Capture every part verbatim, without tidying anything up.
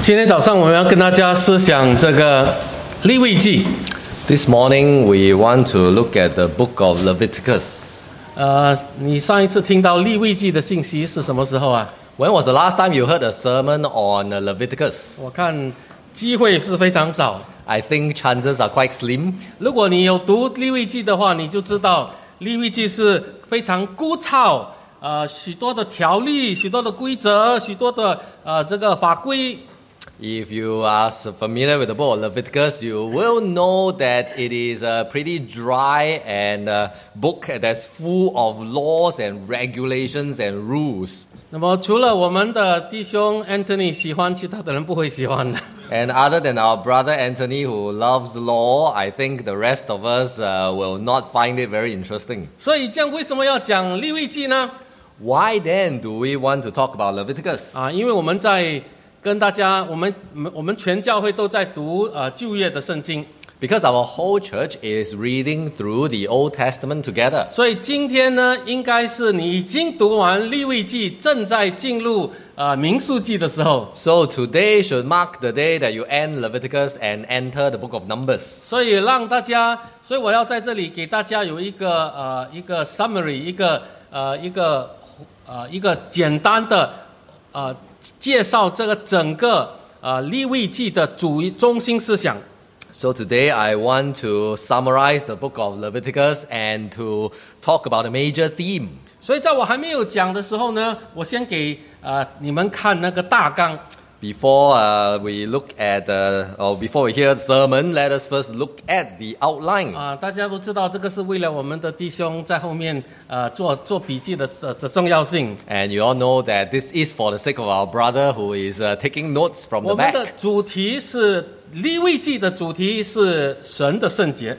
今天早上我们要跟大家思想这个利未记。 This morning we want to look at the book of Leviticus. 呃，你上一次听到利未记的信息是什么时候啊？ When was the last time you heard a sermon on Leviticus? 我看机会是非常少。 I think chances are quite slim. 如果你有读利未记的话，你就知道利未记是非常枯燥，呃，许多的条例、许多的规则、许多的呃这个法规。 If you are familiar with the book of Leviticus, you will know that it is a pretty dry and a book that's full of laws and regulations and rules. 那么除了我们的弟兄 Anthony 喜欢，其他的人不会喜欢的。 And other than our brother Anthony who loves law, I think the rest of us uh, will not find it very interesting. 所以这样为什么要讲利未记呢？ Why then do we want to talk about Leviticus? 啊，因为我们在跟大家，我们我们全教会都在读呃旧约的圣经。 Because our whole church is reading through the Old Testament together. 所以今天呢，应该是你已经读完利未记，正在进入呃民数记的时候。 So today should mark the day that you end Leviticus and enter the book of Numbers. 所以让大家，所以我要在这里给大家有一个呃一个 summary， 一个呃一个呃一个简单的呃介绍这个整个呃利未记的主中心思想。 So today I want to summarize the book of Leviticus and to talk about a major theme. 所以在我还没有讲的时候呢，我先给呃你们看那个大纲。 Before uh, we look at, uh, or before we hear the sermon, let us first look at the outline. 啊，大家都知道这个是为了我们的弟兄在后面呃做做笔记的的的重要性。 And you all know that this is for the sake of our brother who is uh, taking notes from 我 the 们的 back. 主题是利未记的主题是神的圣洁。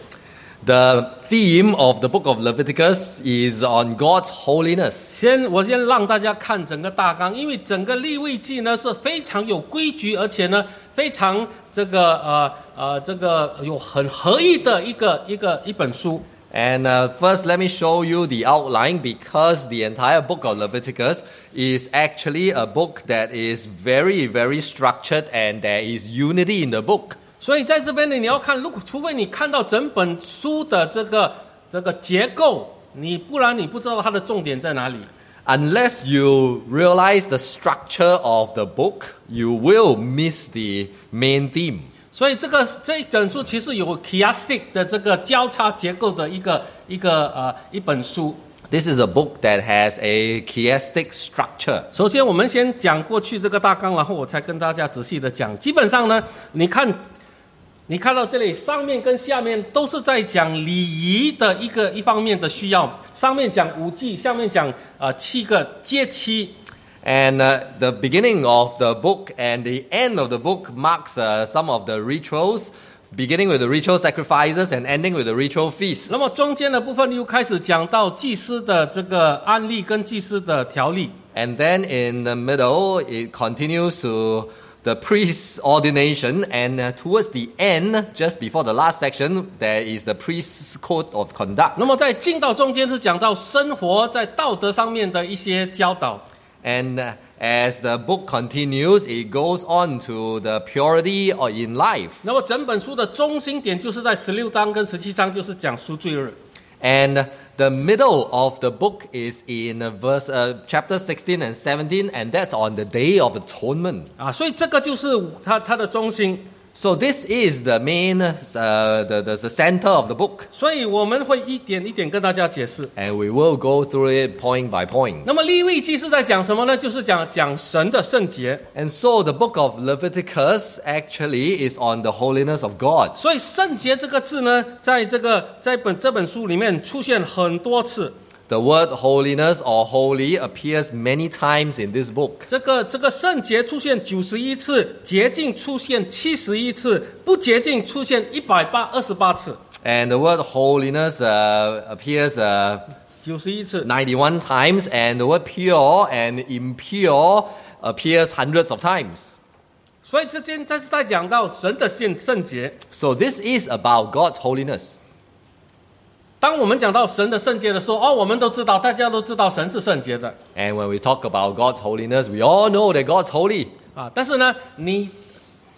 The theme of the book of Leviticus is on God's holiness. 先，我先让大家看整个大纲，因为整个利未记呢是非常有规矩，而且呢非常这个呃呃这个有很合意的一个一个一本书。 And uh, first, let me show you the outline because the entire book of Leviticus is actually a book that is very, very structured and there is unity in the book. 所以在这边呢，你要看，如果除非你看到整本书的这个这个结构，你不然你不知道它的重点在哪里。 Unless you realize the structure of the book, you will miss the main theme. 所以这个这一整书其实有 chiastic 的这个交叉结构的一个一个呃一本书。 This is a book that has a chiastic structure. 首先，我们先讲过去这个大纲，然后我才跟大家仔细的讲。基本上呢，你看。你看到这里，上面跟下面都是在讲礼仪的一个一方面的需要。上面讲五祭，下面讲呃七个节期。 And uh, the beginning of the book and the end of the book marks uh, some of the rituals, beginning with the ritual sacrifices and ending with the ritual feasts. 那么中间的部分又开始讲到祭司的这个案例跟祭司的条例。 And then in the middle, it continues to the priest's ordination, and uh, towards the end, just before the last section, there is the priest's code of conduct. 那么在进到中间是讲到生活在道德上面的一些教导。 And uh, as the book continues, it goes on to the purity or in life. 那么整本书的中心点就是在十六章跟十七章，就是讲赎罪日。 And the middle of the book is in verse uh, chapter sixteen and seventeen, and that's on the Day of Atonement. 啊，所以这个就是它它的中心。 So this is the main, uh, the, the the center of the book. 所以我们会一点一点跟大家解释。 And we will go through it point by point. 那么利未记是在讲什么呢？就是讲讲神的圣洁。 And so the book of Leviticus actually is on the holiness of God. 所以圣洁这个字呢，在这个在本这本书里面出现很多次。 The word holiness or holy appears many times in this book. 这个这个圣洁出现九十一次，洁净出现七十一次，不洁净出现一百八二十八次。 And the word holiness uh, appears uh, 九十一次。 ninety-one times, and the word pure and impure appears hundreds of times. 所以这间这是在讲到神的圣圣洁。 So this is about God's holiness. 当我们讲到神的圣洁的时候，哦，我们都知道，大家都知道神是圣洁的。 And when we talk about God's holiness, we all know that God's holy. 啊，但是呢，你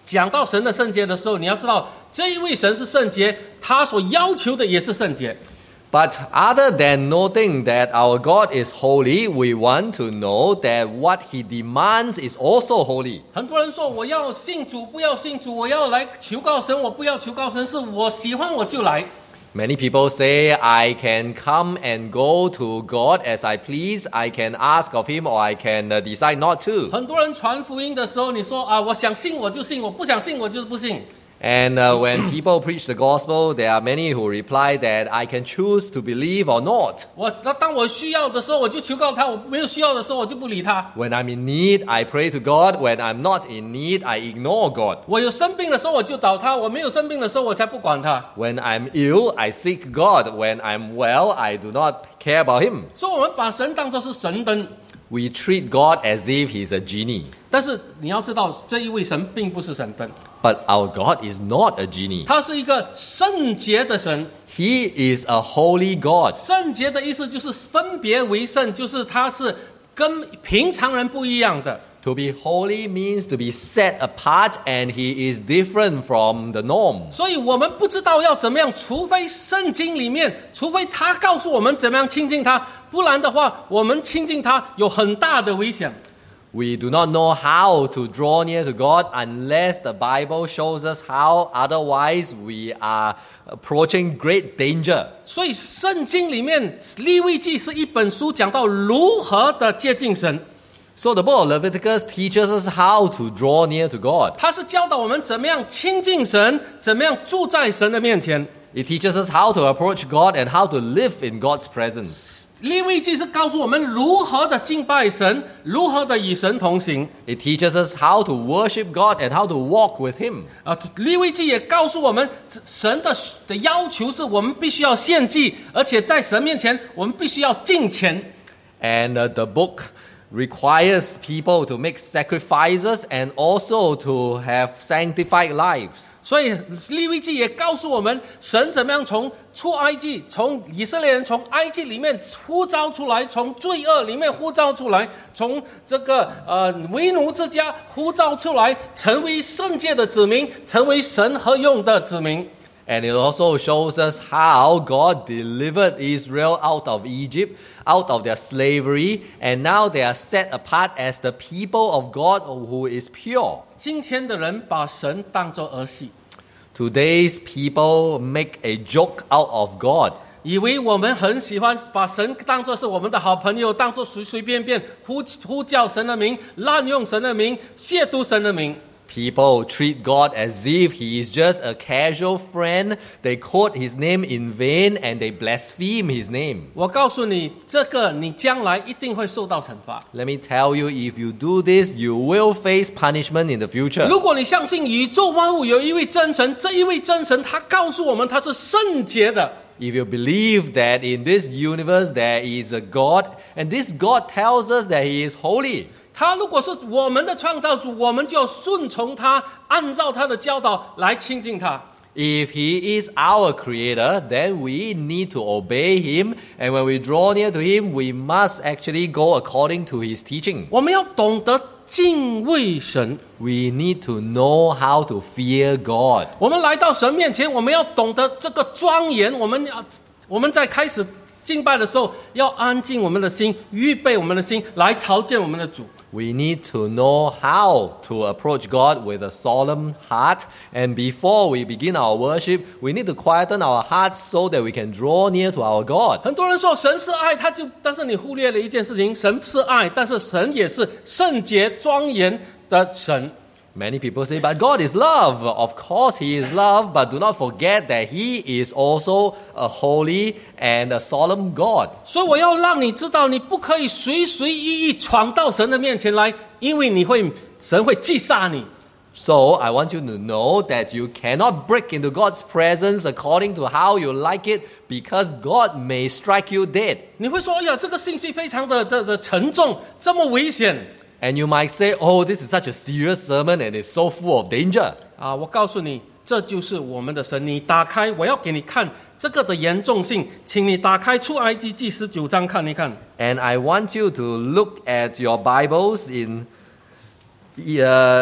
讲到神的圣洁的时候，你要知道这一位神是圣洁，他所要求的也是圣洁。 But other than noting that our God is holy, we want to know that what He demands is also holy. 很多人说我要信主，不要信主，我要来求告神，我不要求告神，是我喜欢我就来。 Many people say, I can come and go to God as I please, I can ask of Him or I can uh, decide not to. 很多人传福音的时候，你说啊，我想信我就信，我不想信我就是不信。 And uh, when people preach the gospel, there are many who reply that I can choose to believe or not. 我那当我需要的时候，我就求告他；我没有需要的时候，我就不理他。 When I'm in need, I pray to God. When I'm not in need, I ignore God. 我有生病的时候，我就找他；我没有生病的时候，我才不管他。 When I'm ill, I seek God. When I'm well, I do not care about Him. 所以，我们把神当作是神灯。 We treat God as if He's a genie. 但是你要知道，这一位神并不是神灯， But our God is not a genie. 他是一个圣洁的神。 He is a holy God. 圣洁的意思就是分别为圣，就是他是跟平常人不一样的。 To be holy means to be set apart, and He is different from the norm. 所以我们不知道要怎么样，除非圣经里面，除非他告诉我们怎么样亲近他，不然的话，我们亲近他有很大的危险。 We do not know how to draw near to God unless the Bible shows us how. Otherwise, we are approaching great danger. 所以圣经里面利未记是一本书，讲到如何的接近神。 So the book of Leviticus teaches us how to draw near to God. 它是教导我们怎么样亲近神，怎么样住在神的面前。 It teaches us how to approach God and how to live in God's presence. 利未记是告诉我们如何的敬拜神，如何的与神同行。 It teaches us how to worship God and how to walk with Him. 啊，利未记也告诉我们，神的的要求是我们必须要献祭，而且在神面前，我们必须要敬虔。 And uh, the book requires people to make sacrifices and also to have sanctified lives. 所以利未记也告诉我们，神怎么样从出埃及，从以色列人从埃及里面呼召出来，从罪恶里面呼召出来，从这个呃为奴之家呼召出来，成为圣洁的子民，成为神合用的子民。 And it also shows us how God delivered Israel out of Egypt, out of their slavery, and now they are set apart as the people of God who is pure. 今天的人把神当作儿戏， Today's people make a joke out of God. 以为我们很喜欢把神当作是我们的好朋友，当作随随便便呼呼叫神的名，滥用神的名，亵渎神的名。 People treat God as if He is just a casual friend. They quote His name in vain and they blaspheme His name. 我告诉你，这个你将来一定会受到惩罚。 Let me tell you, if you do this, you will face punishment in the future. 如果你相信宇宙万物有一位真神，这一位真神他告诉我们他是圣洁的。 If you believe that in this universe there is a God, and this God tells us that He is holy. 他如果是我们的创造主，我们就顺从他，按照他的教导来亲近他。 If He is our creator, then we need to obey Him. And when we draw near to Him, we must actually go according to His teaching. 我们要懂得敬畏神。 We need to know how to fear God. 我们来到神面前，我们要懂得这个庄严。我们要我们在开始敬拜的时候，要安静我们的心，预备我们的心来朝见我们的主。 We need to know how to approach God with a solemn heart. And before we begin our worship, we need to quieten our hearts so that we can draw near to our God. 很多人说神是爱，他就但是你忽略了一件事情，神是爱，但是神也是圣洁庄严的神。 Many people say, but God is love. Of course, He is love, but do not forget that He is also a holy and a solemn God. 所以我要让你知道，你不可以随随意意闯到神的面前来，因为你会神会击杀你。 So, I want you to know that you cannot break into God's presence according to how you like it, because God may strike you dead. 你会说：“哎呀，这个信息非常的的的沉重，这么危险。” And you might say, oh, this is such a serious sermon and it's so full of danger. 啊，我告诉你，这就是我们的神。你打开，我要给你看这个的严重性，请你打开出埃及记十九章看一看。 And I want you to look at your Bibles in uh,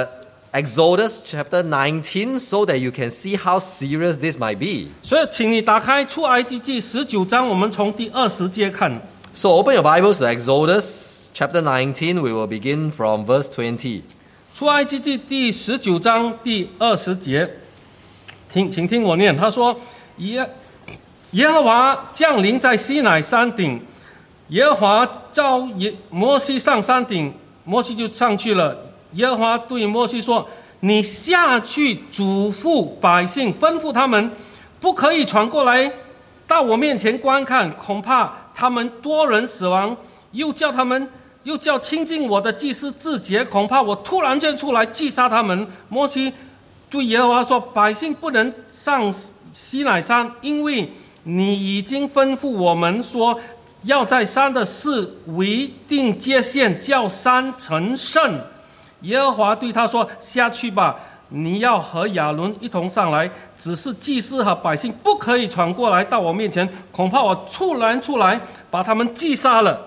Exodus chapter nineteen so that you can see how serious this might be. 所以，请你打开出埃及记十九章，我们从第二十节看。 So open your Bibles to Exodus chapter nineteen. We will begin from verse twenty. 出埃及记第十九章第二十节，听，请听我念。他说：耶耶和华降临在西乃山顶，耶和华召耶摩西上山顶，摩西就上去了。耶和华对摩西说：你下去嘱咐百姓，吩咐他们，不可以传过来到我面前观看，恐怕他们多人死亡，又叫他们。又叫亲近我的祭司自洁，恐怕我突然间出来击杀他们。摩西对耶和华说：百姓不能上西乃山，因为你已经吩咐我们说，要在山的四围定界限，叫山成圣。耶和华对他说：下去吧，你要和亚伦一同上来，只是祭司和百姓不可以闯过来到我面前，恐怕我突然出来把他们击杀了。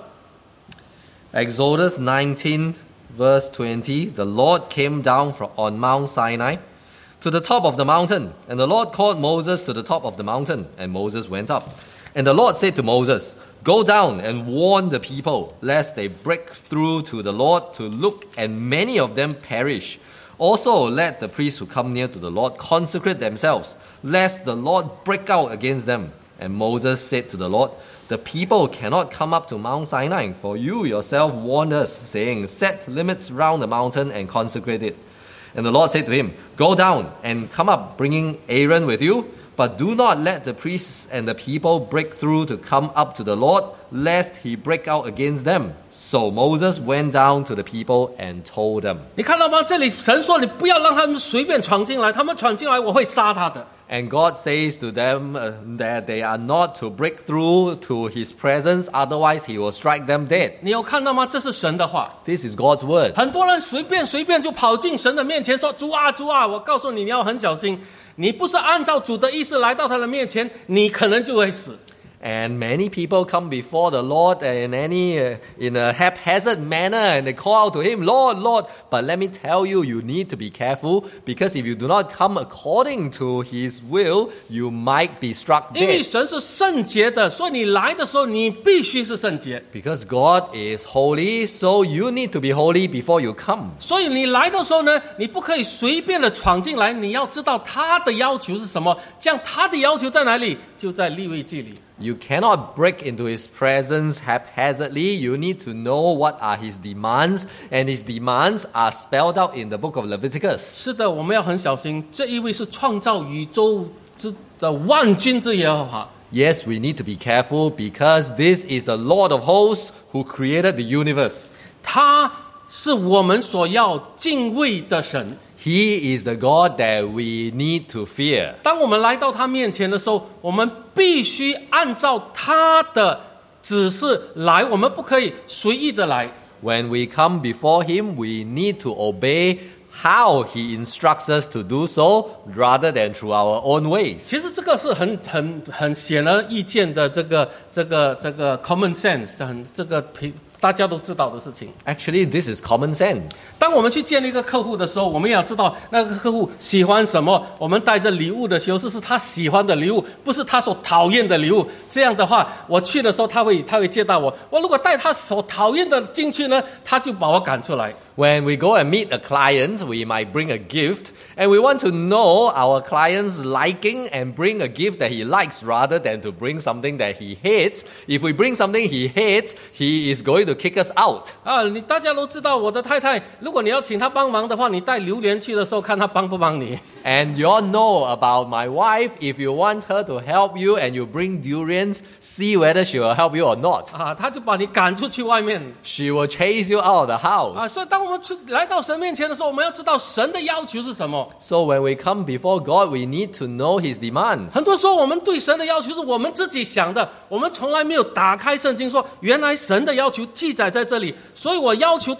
Exodus nineteen, verse twenty. The Lord came down from, on Mount Sinai to the top of the mountain, and the Lord called Moses to the top of the mountain, and Moses went up. And the Lord said to Moses, go down and warn the people, lest they break through to the Lord to look, and many of them perish. Also let the priests who come near to the Lord consecrate themselves, lest the Lord break out against them. And Moses said to the Lord, the people cannot come up to Mount Sinai, for you yourself warned us, saying, set limits round the mountain and consecrate it. And the Lord said to him, go down and come up, bringing Aaron with you, but do not let the priests and the people break through to come up to the Lord, lest he break out against them. So Moses went down to the people and told them. 你看到吗？这里神说，你不要让他们随便闯进来，他们闯进来，我会杀他的。 And God says to them uh, that they are not to break through to his presence, otherwise he will strike them dead. 你有看到吗？这是神的话。 This is God's word. 很多人随便随便就跑进神的面前说：主啊，主啊！我告诉你，你要很小心，你不是按照主的意思来到他的面前，你可能就会死。 And many people come before the Lord in any uh, in a haphazard manner, and they call out to him, Lord, Lord. But let me tell you, you need to be careful, because if you do not come according to his will, you might be struck 因为 dead. 神是圣洁的，所以你来的时候，你必须是圣洁。 Because God is holy, so you need to be holy before you come. 所以你来的时候呢，你不可以随便的闯进来，你要知道他的要求是什么。这样他的要求在哪里？就在利未记里。 You cannot break into his presence haphazardly. You need to know what are his demands, and his demands are spelled out in the book of Leviticus. 是的，我们要很小心，这一位是创造宇宙之的万军之耶和华。 Yes, we need to be careful, because this is the Lord of hosts who created the universe. 他是我们所要敬畏的神。 He is the God that we need to fear. 当我们来到他面前的时候，我们必须按照他的指示来，我们不可以随意的来。 When we come before him, we need to obey how he instructs us to do so, rather than through our own ways. 其实这个是很很很显而易见的，这个这个这个 common sense， 很这个平大家都知道的事情。 Actually, this is common sense. 当我们去见一个客户的时候，我们也要知道那个客户喜欢什么。我们带着礼物的时候，是是他喜欢的礼物，不是他所讨厌的礼物。这样的话，我去的时候，他会他会接待我。我如果带他所讨厌的进去呢，他就把我赶出来。 When we go and meet a client, we might bring a gift, and we want to know our client's liking and bring a gift that he likes rather than to bring something that he hates. If we bring something he hates, he is going to kick us out. 啊，你大家都知道，我的太太，如果你要请她帮忙的话，你带榴莲去的时候，看她帮不帮你。 And you all know about my wife. If you want her to help you and you bring durians, see whether she will help you or not. 啊，她就把你赶出去外面。 She will chase you out of the 啊， house. 所以当我们去来到神面前的时候，我们要知道神的要求是什么。 So when we come before God, we need to know his demands. 很多时候，我们对神的要求是我们自己想的，我们从来没有打开圣经说，原来神的要求记载在这里。所以我要求大家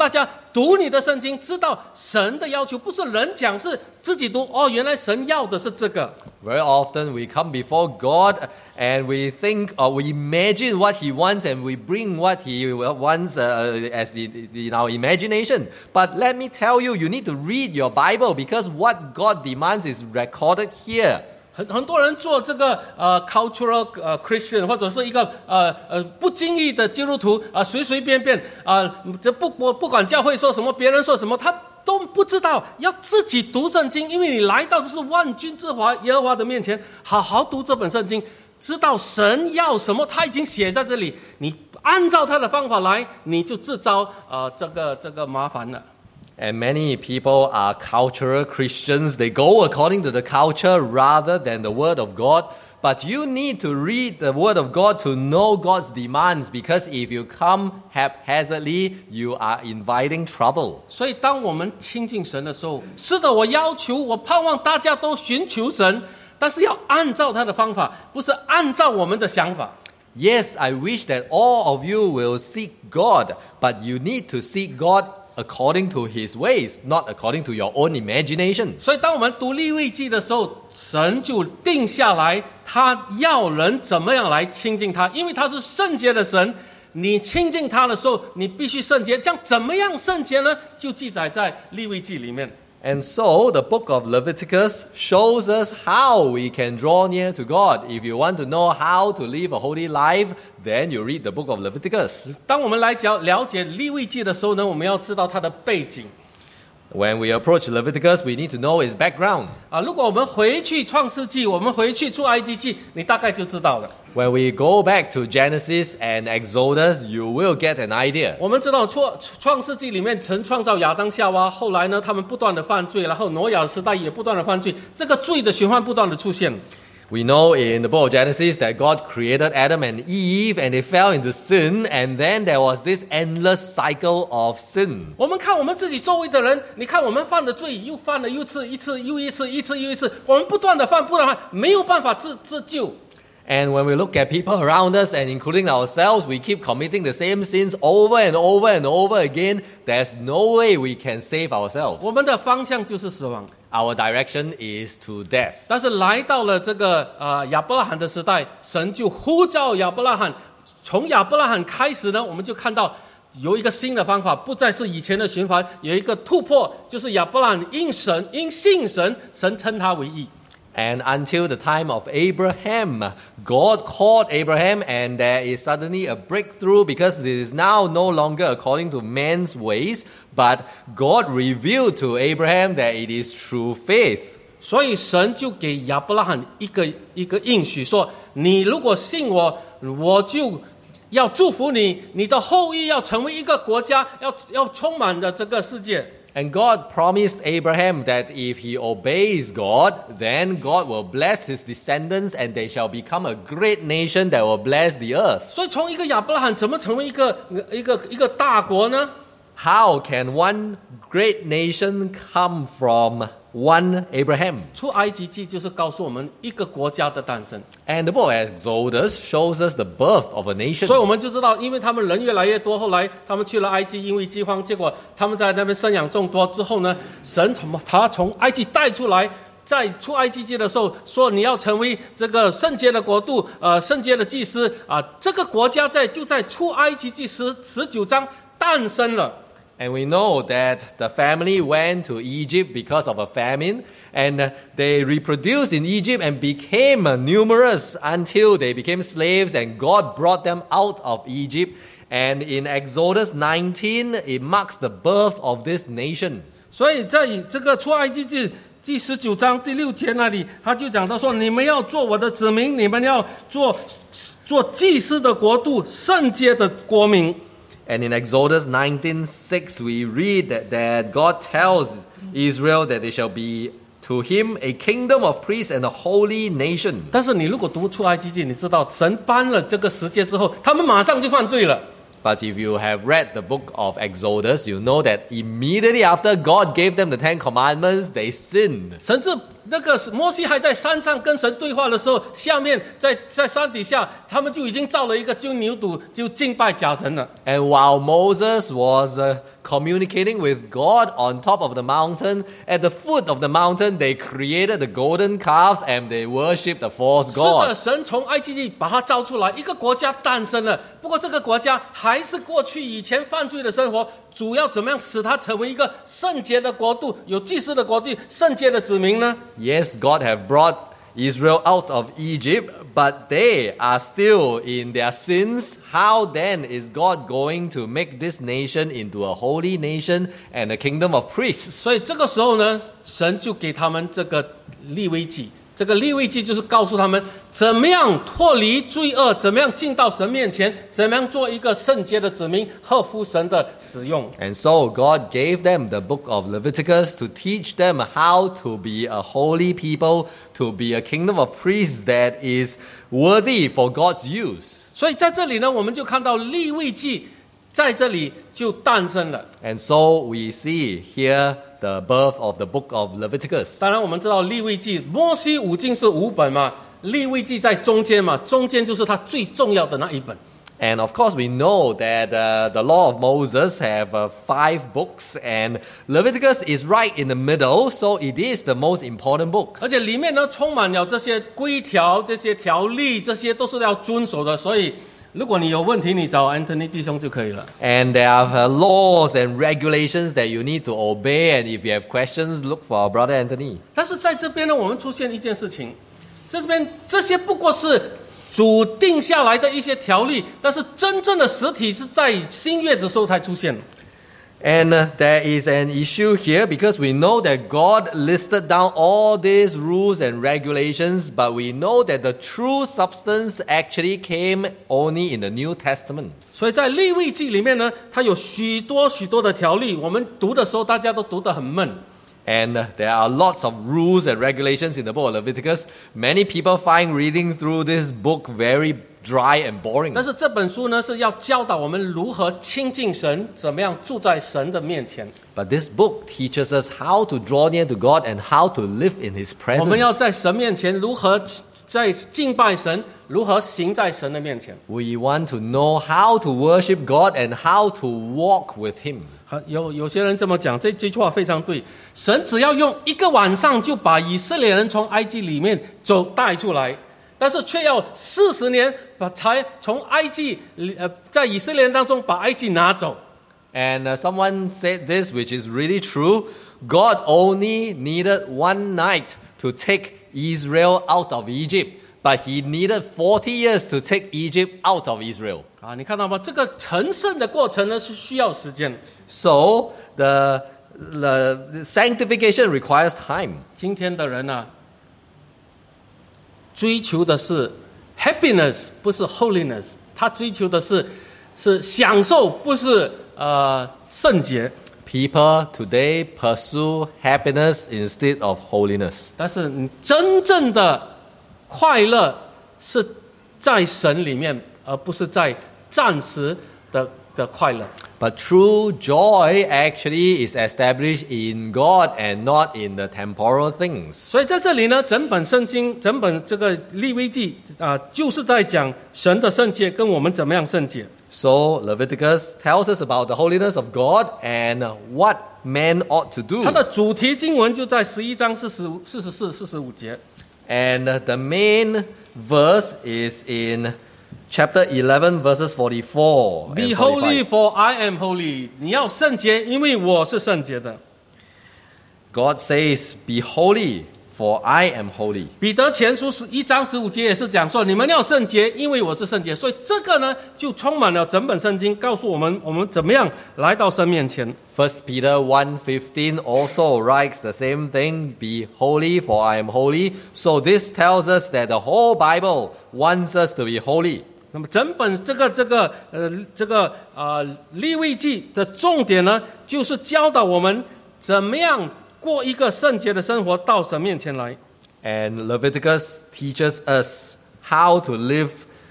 读你的圣经，知道神的要求，不是人讲，是自己读。哦，原来神要的是这个。 Very often we come before God and we think or we imagine what He wants and we bring what He wants uh, as in, in our imagination. But let me tell you, you need to read your Bible because what God demands is recorded here. 很很多人做这个呃 cultural 呃 Christian 或者是一个呃呃不经意的基督徒啊、呃，随随便便啊、呃，这不不不管教会说什么，别人说什么，他都不知道要自己读圣经，因为你来到的是万军之华耶和华的面前，好好读这本圣经，知道神要什么，他已经写在这里，你按照他的方法来，你就自招呃这个这个麻烦了。 And many people are cultural Christians. They go according to the culture rather than the Word of God. But you need to read the Word of God to know God's demands, because if you come haphazardly, you are inviting trouble. 所以当我们亲近神的时候，是的，我要求，我盼望大家都寻求神，但是要按照他的方法，不是按照我们的想法。 Yes, I wish that all of you will seek God, but you need to seek God according to His ways, not according to your own imagination. 所以当我们读利未记的时候，神就定下来，他要人怎么样来亲近他，因为他是圣洁的神，你亲近他的时候，你必须圣洁。这样怎么样圣洁呢？就记载在利未记里面。 And so the book of Leviticus shows us how we can draw near to God. If you want to know how to live a holy life, then you read the book of Leviticus. 当我们来讲了解利未记的时候呢，我们要知道它的背景。 When we approach Leviticus, we need to know its background. 啊，如果我们回去创世纪，我们回去出埃及记，你大概就知道了。 When we go back to Genesis and Exodus, you will get an idea. 我们知道创创世纪里面曾创造亚当夏娃，后来呢，他们不断的犯罪，然后挪亚时代也不断的犯罪，这个罪的循环不断的出现。 We know in the book of Genesis that God created Adam and Eve and they fell into sin, and then there was this endless cycle of sin. 我们看我们自己周围的人，你看我们犯的罪又犯了又次一次又一次一次又一次，我们不断的犯不断的犯，没有办法自自救。 And when we look at people around us and including ourselves, we keep committing the same sins over and over and over again. There's no way we can save ourselves. 我们的方向就是死亡。 Our direction is to death. 但是来到了这个呃亚伯拉罕的时代，神就呼召亚伯拉罕。从亚伯拉罕开始呢，我们就看到有一个新的方法，不再是以前的循环，有一个突破，就是亚伯拉罕因神因信神，神称他为义。 And until the time of Abraham, God called Abraham, and there is suddenly a breakthrough because it is now no longer according to man's ways, but God revealed to Abraham that it is through faith. 所以神就给亚伯拉罕一个一个应许，说你如果信我，我就要祝福你，你的后裔要成为一个国家，要要充满着这个世界。 And God promised Abraham that if he obeys God, then God will bless his descendants and they shall become a great nation that will bless the earth. 所以从一个亚伯拉罕怎么成为一个一个一个大国呢？ How can one great nation come from one Abraham? 出埃及记就是告诉我们一个国家的诞生。 And the book of Exodus shows us the birth of a nation. 所以我们就知道，因为他们人越来越多，后来他们去了埃及，因为饥荒，结果他们在那边生养众多之后呢，神从他从埃及带出来，在出埃及记的时候说你要成为这个圣洁的国度，呃，圣洁的祭司啊，这个国家在就在出埃及记十十九章诞生了。 And we know that the family went to Egypt because of a famine, and they reproduced in Egypt and became numerous until they became slaves, and God brought them out of Egypt. And in Exodus nineteen, it marks the birth of this nation. 所以在这个出埃及记第十九章第六节那里，他就讲到说，你们要做我的子民，你们要做做祭司的国度，圣洁的国民。 And in Exodus nineteen six, we read that, that God tells Israel that they shall be to him a kingdom of priests and a holy nation. 但是你如果读出埃及记，你知道神颁了这个十诫之后，他们马上就犯罪了。 But if you have read the book of Exodus, you know that immediately after God gave them the Ten Commandments, they sinned. 甚至那个摩西还在山上跟神对话的时候，下面在在山底下，他们就已经造了一个金牛犊，就敬拜假神了。 And while Moses was uh, communicating with God on top of the mountain, at the foot of the mountain, they created the golden calf and they worshipped the false 是的， god. 神从埃及地把它造出来，一个国家诞生了。不过这个国家还是过去以前犯罪的生活，主要怎么样使它成为一个圣洁的国度，有祭司的国度，圣洁的子民呢？ Yes, God have brought Israel out of Egypt, but they are still in their sins. How then is God going to make this nation into a holy nation and a kingdom of priests? 所以这个时候呢，神就给他们这个利未记。这个利未记就是告诉他们怎么样脱离罪恶，怎么样进到神面前，怎么样做一个圣洁的子民，合乎神的使用。 And so God gave them the book of Leviticus to teach them how to be a holy people, to be a kingdom of priests that is worthy for God's use. 所以在这里呢，我们就看到利未记在这里就诞生了。 And so we see here the birth of the book of Leviticus. 当然，我们知道利未记，摩西五经是五本嘛，利未记在中间嘛，中间就是它最重要的那一本。 And of course, we know that uh, the law of Moses have uh, five books, and Leviticus is right in the middle, so it is the most important book. 而且里面呢充满了这些规条、这些条例，这些都是要遵守的。所以，如果你有问题，你找 Anthony 弟兄就可以了。 And there are uh, laws and regulations that you need to obey, and if you have questions, look for our brother Anthony. 但是在这边呢，我们出现一件事情，这边这些不过是主定下来的一些条例，但是真正的实体是在新约的时候才出现。 And uh, there is an issue here because we know that God listed down all these rules and regulations, but we know that the true substance actually came only in the New Testament. 所以在利未记里面呢，它有许多许多的条例，我们读的时候大家都读得很闷。 And uh, there are lots of rules and regulations in the book of Leviticus. Many people find reading through this book very dry and boring. 但是这本书呢，是要教导我们如何亲近神，怎么样住在神的面前。 But this book teaches us how to draw near to God and how to live in His 我们要 presence. 在神面前如何在敬拜神，如何行在神的面前。 We want to know how to worship God and how to walk with Him. 好，有有些人这么讲，这这句话非常对。神只要用一个晚上就把以色列人从埃及里面走带出来，但是却要四十年把才从埃及呃在以色列人当中把埃及拿走。 And uh, someone said this, which is really true. God only needed one night to take Israel out of Egypt, but He needed forty years to take Egypt out of Israel. 啊，你看到吗？这个成圣的过程呢是需要时间。 So the, the sanctification requires time. 今天的人啊，追求的是 happiness， 不是 holiness。他追求的是是享受，不是呃圣洁。 People today pursue happiness instead of holiness. 但是你真正的快乐是在神里面，而不是在暂时的的快乐。 But true joy actually is established in God and not in the temporal things. 所以在这里呢，整本圣经，整本这个利未记啊、呃，就是在讲神的圣洁跟我们怎么样圣洁。 So Leviticus tells us about the holiness of God and what men ought to do. 它的主题经文就在十一章四十五、四十四、四十五节。 And the main verse is in chapter eleven, verses forty-four Be and holy, forty-five. for I am holy。你要圣洁，因为我是圣洁的。 God says, "Be holy, for I am holy." 彼得前书十一章十五节也是讲说，你们要圣洁，因为我是圣洁。所以这个呢，就充满了整本圣经，告诉我们我们怎么样来到神面前。 First Peter one fifteen also writes the same thing, "Be holy, for I am holy." So this tells us that the whole Bible wants us to be holy. 那么整本这个这个呃这个呃利未记的重点呢，就是教导我们怎么样过一个圣洁的生活，到神面前来。 And Leviticus teaches us how to live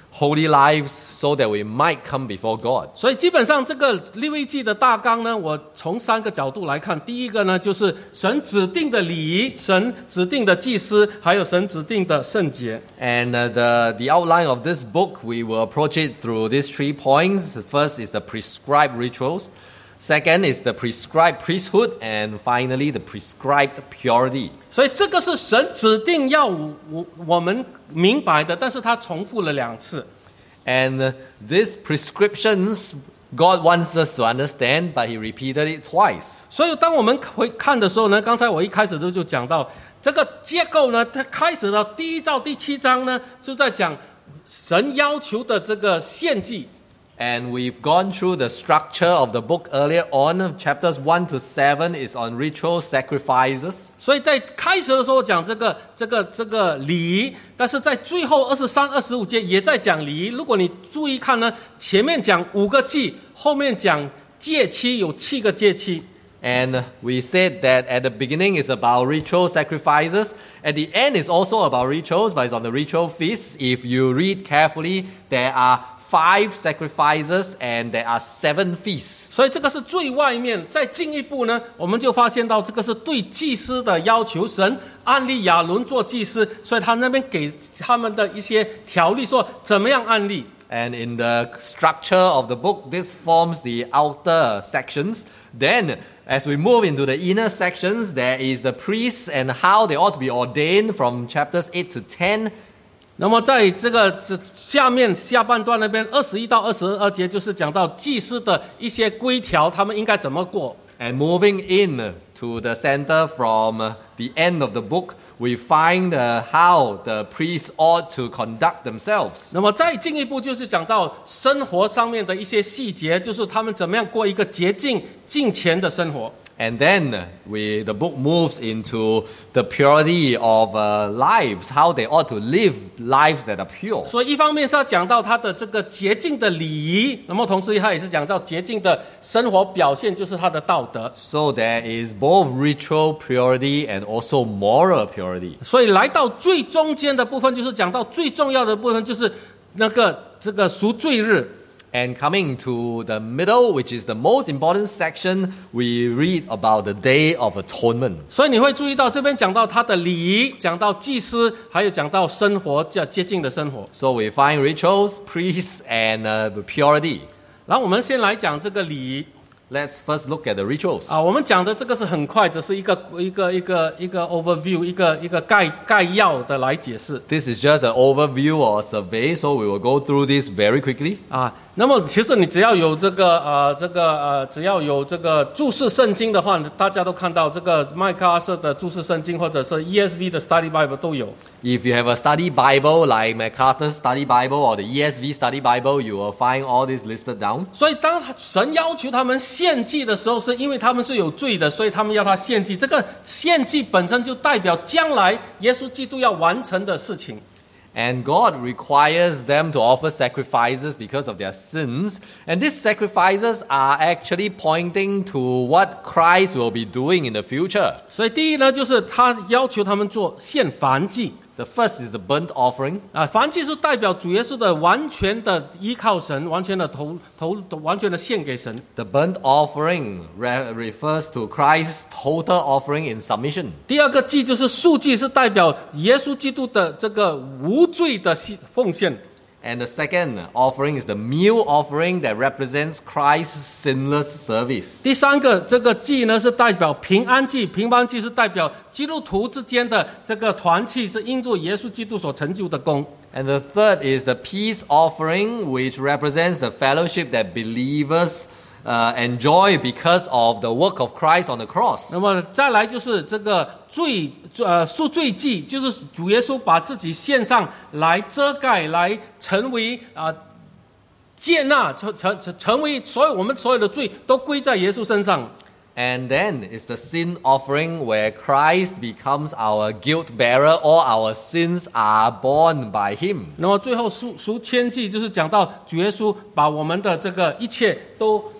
holy lives so that we might come before God. 所以基本上这个利未记的大纲呢，我从三个角度来看。第一个呢，就是神指定的礼仪，神指定的祭司，还有神指定的圣洁。 And uh, the, the outline of this book, we will approach it through these three points. First is the prescribed rituals. Second is the prescribed priesthood. And finally, the prescribed purity. 所以这个是神指定要我我们明白的，但是他重复了两次。 And uh, these prescriptions, God wants us to understand, but He repeated it twice. 所以当我们回看的时候呢，刚才我一开始就就讲到这个结构呢，它开始的第一到第七章呢，就在讲神要求的这个献祭。 And we've gone through the structure of the book earlier on. Chapters one to seven is on ritual sacrifices. 所以在开始的时候讲这个这个这个礼仪，但是在最后二十三、二十五节也在讲礼仪。如果你注意看呢，前面讲五个祭，后面讲节期有七个节期。 And we said that at the beginning is about ritual sacrifices. At the end is also about rituals, but it's on the ritual feasts. If you read carefully, there are five sacrifices and there are seven feasts. 所以这个是最外面，再进一步呢，我们就发现到这个是对祭司的要求。神按立亚伦做祭司，所以他那边给他们的一些条例，说怎么样按立。 And in the structure of the book, this forms the outer sections. Then, as we move into the inner sections, there is the priests and how they ought to be ordained from chapters eight to ten. 那么在这个这下面下半段那边二十一到二十二节，就是讲到祭司的一些规条，他们应该怎么过。 And moving in to the center from the end of the book, we find uh, how the priests ought to conduct themselves. 那么再进一步就是讲到生活上面的一些细节，就是他们怎么样过一个洁净敬虔的生活。 And then we, the book moves into the purity of uh, lives, how they ought to live lives that are pure. 所以一方面是要讲到他的这个洁净的礼仪，那么同时他也是讲到洁净的生活表现，就是他的道德。 So there is both ritual purity and also moral purity. 所以来到最中间的部分，就是讲到最重要的部分，就是那个这个赎罪日。 And coming to the middle, which is the most important section, we read about the Day of Atonement. 所以你会注意到这边讲到他的礼仪，讲到祭司，还有讲到生活，叫接近的生活。 So we find rituals, priests, and uh, purity. 然后我们先来讲这个礼仪。 Let's first look at the rituals. 啊，我们讲的这个是很快，只是一个一个一个一个 overview， 一个一个概概要的来解释。 This is just an overview or a survey, so we will go through this very quickly. 啊，那么其实你只要有这个呃这个呃只要有这个注释圣经的话，大家都看到这个麦克阿瑟的注释圣经，或者是 E S V 的 Study Bible 都有。 If you have a study Bible like MacArthur's Study Bible or the E S V Study Bible, you will find all this listed down. 所以当神要求他们献祭的时候，是因为他们是有罪的，所以他们要他献祭。这个献祭本身就代表将来耶稣基督要完成的事情。 And God requires them to offer sacrifices because of their sins. And these sacrifices are actually pointing to what Christ will be doing in the future. 所以第一呢，就是他要求他们做献燔祭。 The first is the burnt offering. 啊，燔祭是代表主耶稣的完全的依靠神，完全的投投完全的献给神。 The burnt offering re- refers to Christ's total offering in submission. 第二个祭就是赎祭，是代表耶稣基督的这个无罪的奉献。 And the second offering is the meal offering that represents Christ's sinless service. 第三个这个祭呢，是代表平安祭，平安祭是代表基督徒之间的这个团契，是因着耶稣基督所成就的功。 And the third is the peace offering, which represents the fellowship that believers uh, enjoy because of the work of Christ on the cross. 那么再来就是这个罪呃赎罪祭，就是主耶稣把自己献上来遮盖，来成为啊、呃、接纳，成成成为所有我们所有的罪都归在耶稣身上。 And then it's the sin offering where Christ becomes our guilt bearer. All our sins are borne by Him. 那么最后赎赎愆祭就是讲到主耶稣把我们的这个一切都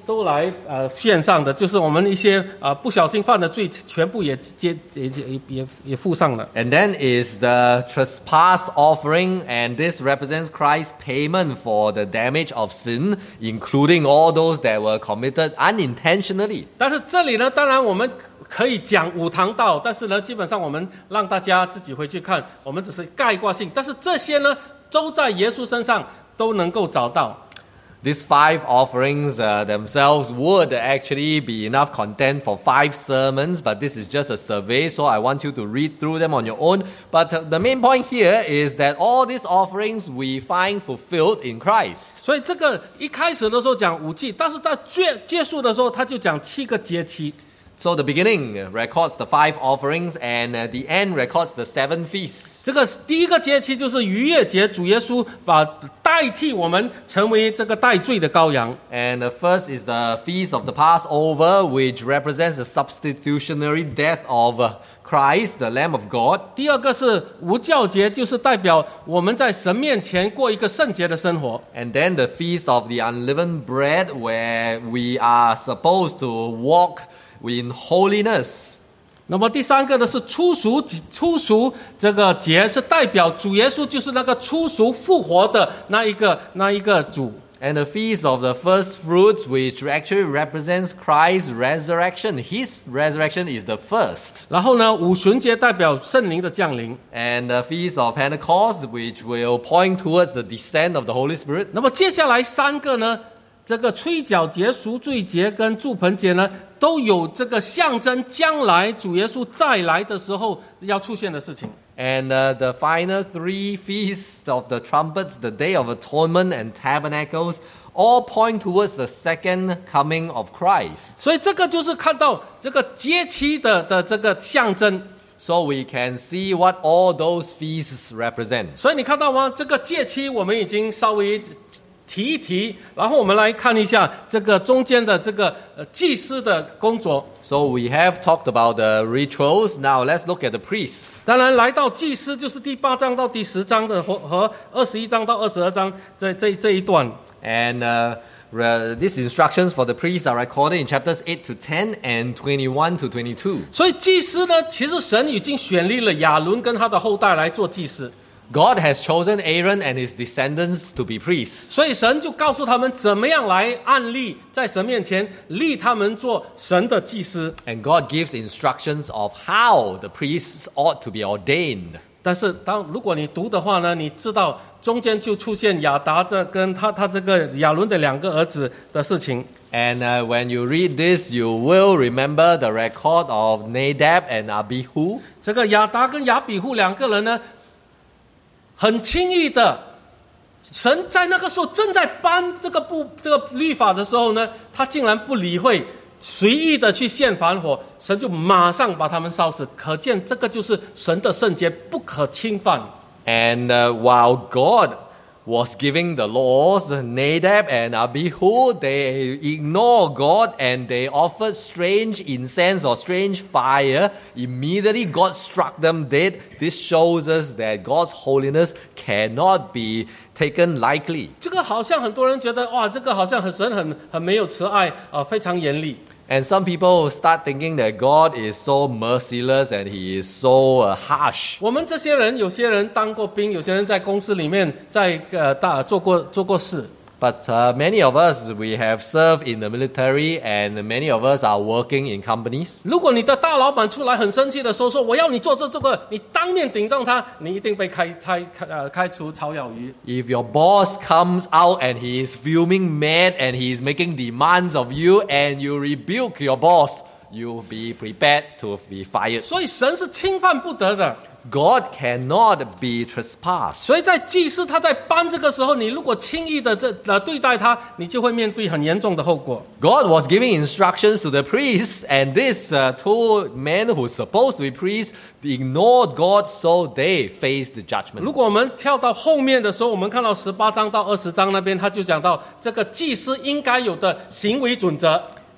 都来呃献上的，就是我们一些呃不小心犯的罪，全部也接也也也也付上了。 And then is the trespass offering, and this represents Christ's payment for the damage of sin, including all those that were committed unintentionally. 但是这里呢，当然我们可以讲五堂道，但是呢，基本上我们让大家自己回去看，我们只是概括性，但是这些呢，都在耶稣身上都能够找到。 These five offerings uh, themselves would actually be enough content for five sermons, but this is just a survey, so I want you to read through them on your own. But uh, the main point here is that all these offerings we find fulfilled in Christ. 所以这个一开始的时候讲五祭，但是在结结束的时候，他就讲七个节期。 So the beginning records the five offerings, and uh, the end records the seven feasts. 这个第一个节期就是逾越节，主耶稣把代替我们成为这个代罪的羔羊。 And the first is the feast of the Passover, which represents the substitutionary death of uh, Christ, the Lamb of God. 第二个是无酵节，就是代表我们在神面前过一个圣洁的生活。 And then the feast of the unleavened bread, where we are supposed to walk in holiness. 那么第三个呢是初熟，初熟这个节是代表主耶稣就是那个初熟复活的那一个那一个主。 And the feast of the first fruits, which actually represents Christ's resurrection. His resurrection is the first. 然后呢，五旬节代表圣灵的降临。 And the feast of Pentecost, which will point towards the descent of the Holy Spirit. 那么接下来三个呢，这个吹角节、赎罪节跟祝棚节呢，都有这个象征将来主耶稣再来的时候要出现的事情。 And uh, the final three feasts of the trumpets, the Day of Atonement and Tabernacles, all point towards the second coming of Christ. 所以这个就是看到这个节期的的这个象征。 So we can see what all those feasts represent. 所以你看到吗？这个节期我们已经稍微提一提，然后我们来看一下这个中间的这个呃祭司的工作。 So we have talked about the rituals. Now let's look at the priests. 当然，来到祭司就是第八章到第十章的和和二十一章到二十二章这这这一段。 And uh, re- these instructions for the priests are recorded in chapters eight to ten and twenty-one to twenty-two. 所以祭司呢，其实神已经选立了亚伦跟他的后代来做祭司。 God has chosen Aaron and his descendants to be priests. 所以神就告诉他们怎么样来按立在神面前立他们做神的祭司。 And God gives instructions of how the priests ought to be ordained. 但是当如果你读的话呢，你知道中间就出现亚达这跟他他这个亚伦的两个儿子的事情。 And uh, when you read this, you will remember the record of Nadab and Abihu. 这个亚达跟亚比户两个人呢，很轻易的，神在那个时候正在颁这个不这个律法的时候呢，他竟然不理会，随意的去献燔火，神就马上把他们烧死。可见这个就是神的圣洁不可侵犯。 And uh, while God was giving the laws, Nadab and Abihu, they ignored God and they offered strange incense or strange fire. Immediately God struck them dead. This shows us that God's holiness cannot be taken lightly. 这个好像很多人觉得哇，这个好像很神很很没有慈爱啊、呃，非常严厉。 And some people start thinking that God is so merciless and He is so uh, harsh. 我们这些人，有些人当过兵，有些人在公司里面在呃大做过做过事。 But uh, many of us, we have served in the military and many of us are working in companies. 如果你的大老板出来很生气的时候说我要你做这这个，你当面顶撞他，你一定被开开开呃开除炒鱿鱼。 If your boss comes out and he is fuming mad and he is making demands of you and you rebuke your boss, you'll be prepared to be fired. 所以神是侵犯不得的。 God cannot be trespassed. 所以在祭司他在颁这个时候，你如果轻易的这呃对待他，你就会面对很严重的后果。 God was giving instructions to the priests, and these uh, two men who were supposed to be priests ignored God, so they faced the judgment. 如果我们跳到后面的时候，我们看到十八章到二十章那边，他就讲到这个祭司应该有的行为准则。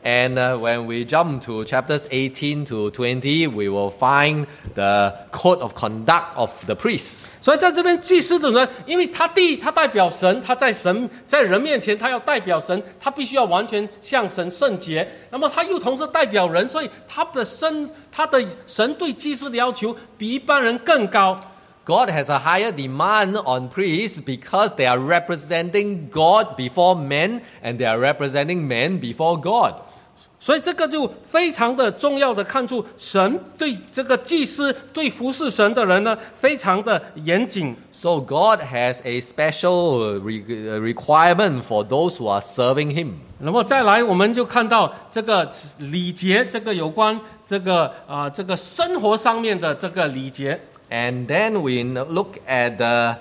And uh, when we jump to chapters eighteen to twenty, we will find the code of conduct of the priests. 所以在这边祭司的人，因为他第一，他代表神，他在神在人面前，他要代表神，他必须要完全向神圣洁。那么他又同时代表人，所以他的神，他的神对祭司的要求比一般人更高。 God has a higher demand on priests because they are representing God before men and they are representing men before God. 所以这个就非常的重要的看出神对这个祭司对服侍神的人呢非常的严谨。 So God has a special requirement for those who are serving Him. 那么再来，我们就看到这个礼节，这个有关这个啊、呃、这个生活上面的这个礼节。 And then we look at the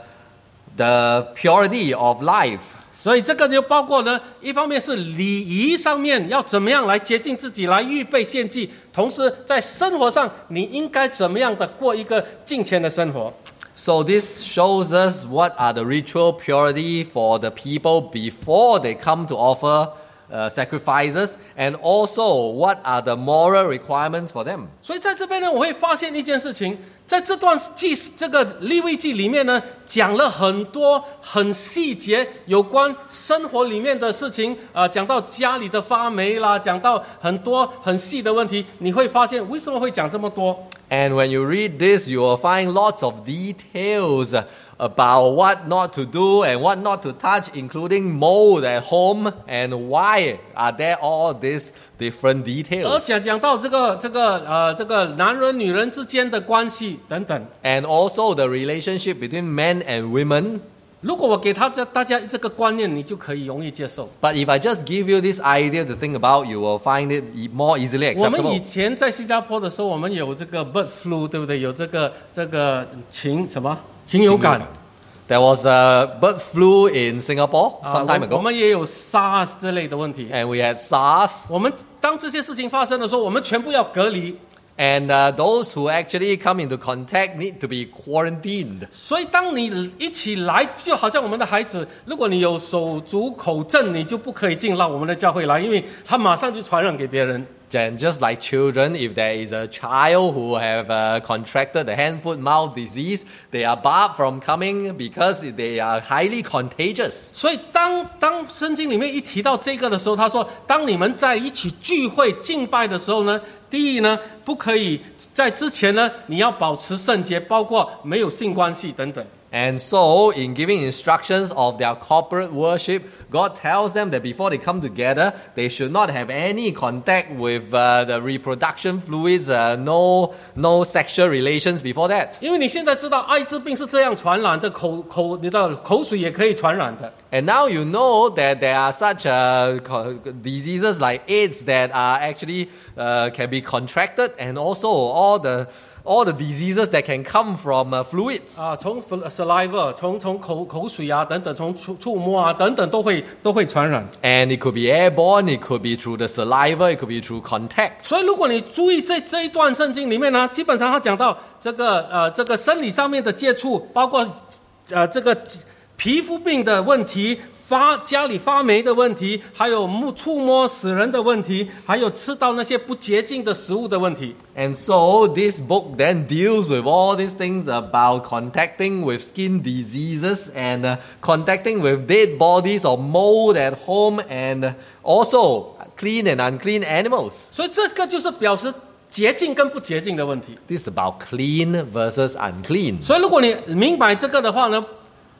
the purity of life. 所以这个就包括呢，一方面是礼仪上面要怎么样来洁净自己，来预备献祭；同时在生活上，你应该怎么样的过一个敬虔的生活。 So this shows us what are the ritual purity for the people before they come to offer uh, sacrifices, and also what are the moral requirements for them. 所以在这边呢，我会发现一件事情。在这段记这个利未记里面呢，讲了很多很细节有关生活里面的事情啊、呃，讲到家里的发霉啦，讲到很多很细的问题，你会发现为什么会讲这么多 ？And when you read this, you will find lots of details about what not to do and what not to touch, including mold at home, and why are there all these different details. 而且讲到这个这个呃这个男人女人之间的关系等等。 And also the relationship between men and women. 如果我给他这大家这个观念，你就可以容易接受。 But if I just give you this idea to think about, you will find it more easily acceptable. 我们以前在新加坡的时候，我们有这个 bird flu， 对不对？有这个这个禽什么禽流感。 There was a bird flu in Singapore some time ago. 我们也有 SARS 之类的问题。 And we had SARS. 我们当这些事情发生的时候，我们全部要隔离。 And uh, those who actually come into contact need to be quarantined. 所以当你一起来，就好像我们的孩子，如果你有手足口症，你就不可以进到我们的教会来，因为他马上就传染给别人。 And just like children, if there is a child who have uh, contracted the hand, foot, mouth disease, they are barred from coming because they are highly contagious. 所以当当圣经里面一提到这个的时候，他说，当你们在一起聚会敬拜的时候呢，第一呢，不可以在之前呢，你要保持圣洁，包括没有性关系等等。 And so, in giving instructions of their corporate worship, God tells them that before they come together, they should not have any contact with uh, the reproduction fluids, uh, no, no sexual relations before that. 因为你现在知道艾滋病是这样传染的，口口你的口水也可以传染的。 And now you know that there are such uh, diseases like AIDS that are actually uh, can be contracted, and also all the all the diseases that can come from uh, fluids. 啊，从 saliva， 从从口口水啊等等，从触触摸啊等等都会都会传染。 And it could be airborne, it could be through the saliva, it could be through contact. 所以如果你注意这这一段圣经里面呢，基本上他讲到这个呃这个生理上面的接触，包括呃这个皮肤病的问题。发家里发霉的问题，还有触摸死人的问题，还有吃到那些不洁净的食物的问题。 And so this book then deals with all these things about contacting with skin diseases and uh, contacting with dead bodies or mold at home, and also clean and unclean animals. 所以这个就是表示洁净跟不洁净的问题。 This is about clean versus unclean. 所以如果你明白这个的话呢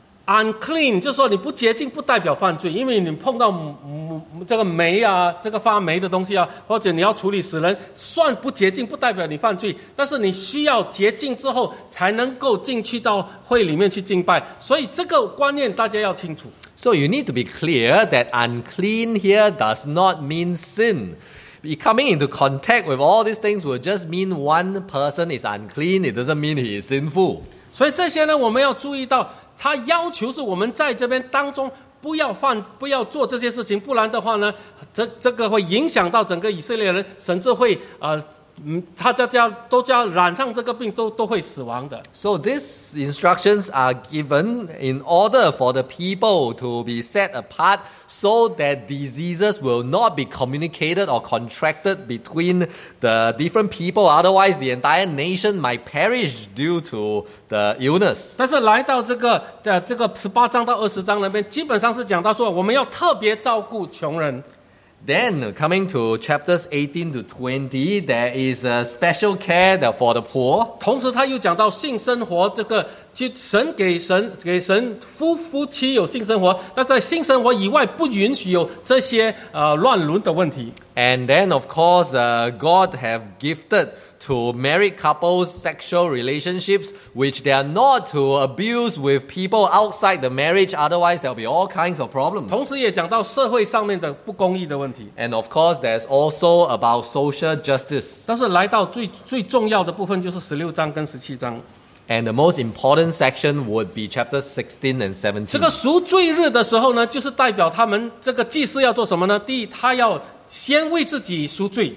，unclean 就是说你不洁净不代表犯罪，因为你碰到这个霉啊，这个发霉的东西啊，或者你要处理死人，算不洁净不代表你犯罪，但是你需要洁净之后才能够进去到会里面去敬拜，所以这个观念大家要清楚。 So you need to be clear that unclean here does not mean sin. Coming into contact with all these things will just mean one person is unclean. It doesn't mean he is sinful. 所以这些呢，我们要注意到，他要求是我们在这边当中不要犯、不要做这些事情，不然的话呢，这这个会影响到整个以色列人，甚至会呃嗯，他家家都叫染上这个病都都会死亡的。 So these instructions are given in order for the people to be set apart so that diseases will not be communicated or contracted between the different people. Otherwise, the entire nation might perish due to the illness. 但是来到这个的这个十八章到二十章那边，基本上是讲到说我们要特别照顾穷人。 Then, coming to chapters eighteen to twenty, there is a special care for the poor. 同时，他又讲到性生活，这个就神给神给神夫夫妻有性生活，但在性生活以外不允许有这些呃乱伦的问题。 And then, of course, uh, God have gifted to married couples sexual relationships which they are not to abuse with people outside the marriage, otherwise there will be all kinds of problems. 同时也讲到社会上面的不公义的问题。 And of course, there's also about social justice. 但是来到最最重要的部分就是十六章跟十七章。 And the most important section would be chapters sixteen and seventeen. 这个赎罪日的时候呢，就是代表他们这个祭司要做什么呢？第一，他要先为自己赎罪。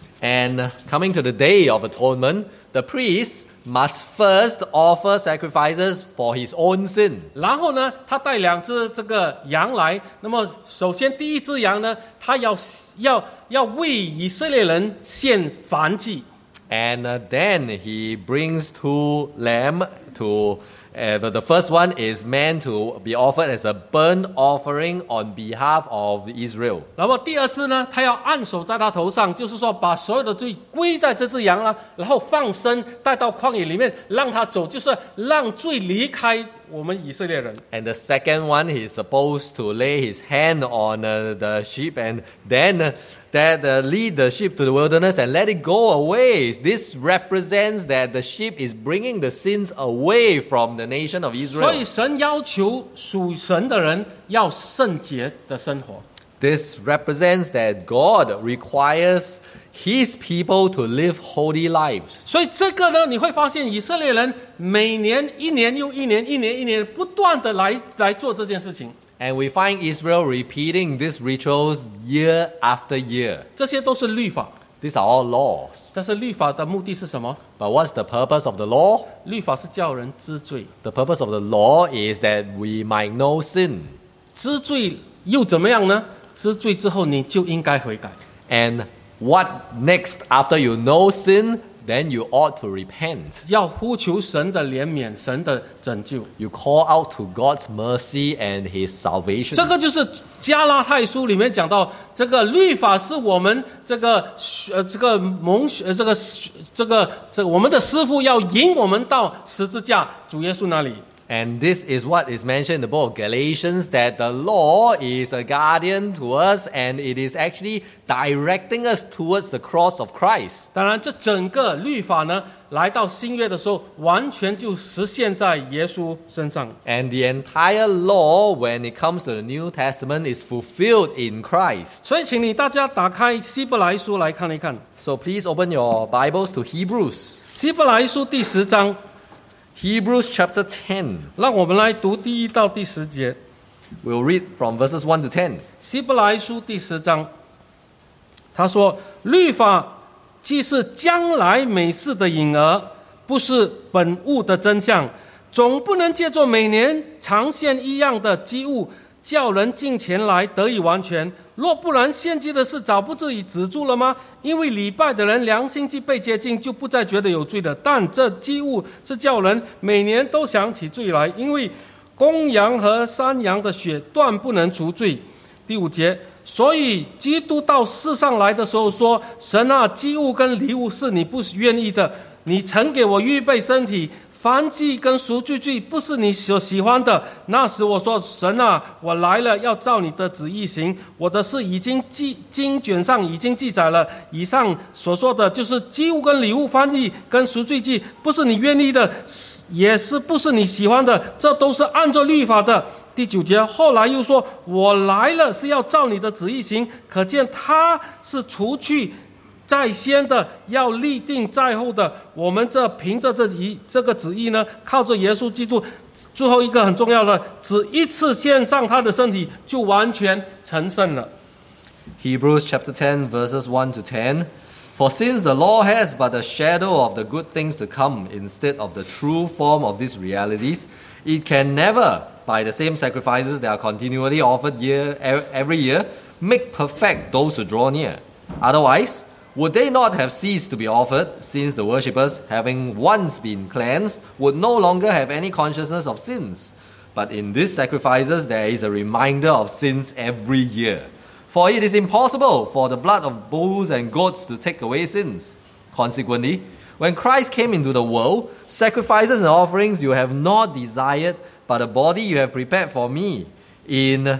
And coming to the Day of Atonement, the priest must first offer sacrifices for his own sin. 然后呢，他带两只这个羊来。那么，首先第一只羊呢，他要要要为以色列人献燔祭。 And uh, then he brings two lamb to uh, the, the first one is meant to be offered as a burnt offering on behalf of Israel. 然后第二只呢，他要按手在他头上，就是说把所有的罪归在这只羊了，然后放生带到旷野里面，让他走，就是让罪离开我们以色列人。 And the second one, he's supposed to lay his hand on uh, the sheep and then uh, that uh, lead the sheep to the wilderness and let it go away. This represents that the sheep is bringing the sins away from the nation of 所以 Israel. 神要求属神的人要圣洁的生活。 This represents that God requires His people to live holy lives. 所以这个呢，你会发现以色列人每年一年又一年，一年一年不断的来来做这件事情。 And we find Israel repeating these rituals year after year. 这些都是律法， These are all laws. 但是律法的目的是什么？ But what's the purpose of the law? 律法是叫人知罪， The purpose of the law is that we might know sin. 知罪又怎么样呢？知罪之后你就应该悔改。 And what next after you know sin? Then you ought to repent. 要呼求神的怜悯，神的拯救。 You call out to God's mercy and His salvation. 这个就是加拉太书里面讲到，这个律法是我们这个呃这个蒙呃这个这个这个我们的师傅要引我们到十字架主耶稣那里。 And this is what is mentioned in the book of Galatians, that the law is a guardian to us and it is actually directing us towards the cross of Christ. 当然，这整个律法呢，来到新约的时候，完全就实现在耶稣身上。 And the entire law, when it comes to the New Testament, is fulfilled in Christ. 所以，请你大家打开希伯来书来看一看。 So please open your Bibles to Hebrews. 希伯来书第十章， Hebrews chapter ten. 让我们来读第一到第十节。 We'll read from verses one to ten. 希伯来书第十章，他说：“律法既是将来美事的影儿，不是本物的真相，总不能借作每年常献一样的祭物，叫人进前来得以完全。若不然，献祭的事早不至于止住了吗？因为礼拜的人良心既被洁净，就不再觉得有罪了。但这祭物是叫人每年都想起罪来，因为公羊和山羊的血断不能除罪。”第五节，所以基督到世上来的时候说：“神啊，祭物跟礼物是你不愿意的，你曾给我预备身体。燔祭跟赎罪祭不是你所喜欢的。那时我说：神啊，我来了，要照你的旨意行。我的事已经记经卷上已经记载了。以上所说的就是祭物跟礼物、燔祭跟赎罪祭，不是你愿意的，也是不是你喜欢的，这都是按照律法的。”第九节，后来又说：“我来了，是要照你的旨意行。”可见他是除去在先的，要立定在后的。我们这凭着这一这个旨意呢，靠着耶稣基督，最后一个很重要的，只一次献上他的身体，就完全成圣了。 Hebrews chapter ten verses one to ten. For since the law has but a shadow of the good things to come instead of the true form of these realities, it can never, by the same sacrifices that are continually offered year, every year, make perfect those who draw near. Otherwise, would they not have ceased to be offered, since the worshippers, having once been cleansed, would no longer have any consciousness of sins? But in these sacrifices there is a reminder of sins every year. For it is impossible for the blood of bulls and goats to take away sins. Consequently, when Christ came into the world, sacrifices and offerings you have not desired, but a body you have prepared for me. In